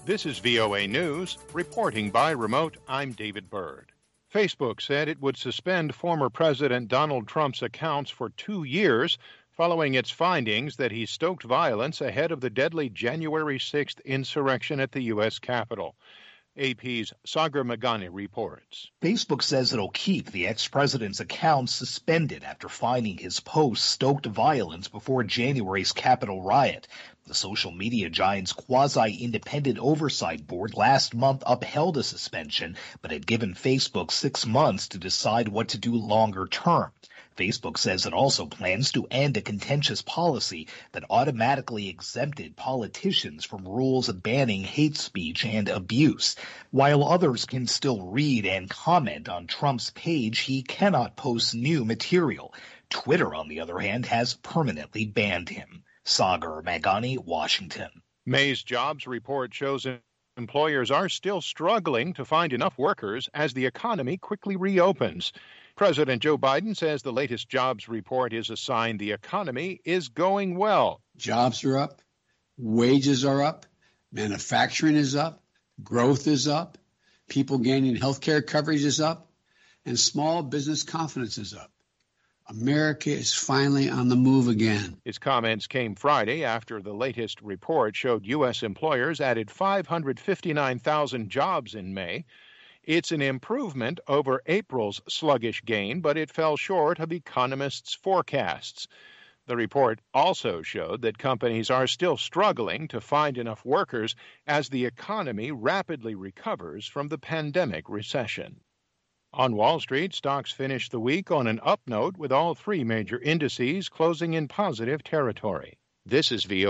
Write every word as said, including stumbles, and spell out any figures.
This is V O A News. Reporting by remote, I'm David Byrd. Facebook said it would suspend former President Donald Trump's accounts for two years following its findings that he stoked violence ahead of the deadly January sixth insurrection at the U S Capitol. A P's Sagar Meghani reports. Facebook says it'll keep the ex-president's accounts suspended after finding his posts stoked violence before January's Capitol riot. The social media giant's quasi-independent oversight board last month upheld a suspension, but had given Facebook six months to decide what to do longer term. Facebook says it also plans to end a contentious policy that automatically exempted politicians from rules banning hate speech and abuse. While others can still read and comment on Trump's page, he cannot post new material. Twitter, on the other hand, has permanently banned him. Sagar Meghani, Washington. May's jobs report shows employers are still struggling to find enough workers as the economy quickly reopens. President Joe Biden says the latest jobs report is a sign the economy is going well. Jobs are up, wages are up, manufacturing is up, growth is up, people gaining health care coverage is up, and small business confidence is up. America is finally on the move again. His comments came Friday after the latest report showed U S employers added five hundred fifty-nine thousand jobs in May. It's an improvement over April's sluggish gain, but it fell short of economists' forecasts. The report also showed that companies are still struggling to find enough workers as the economy rapidly recovers from the pandemic recession. On Wall Street, stocks finished the week on an up note with all three major indices closing in positive territory. This is V O A.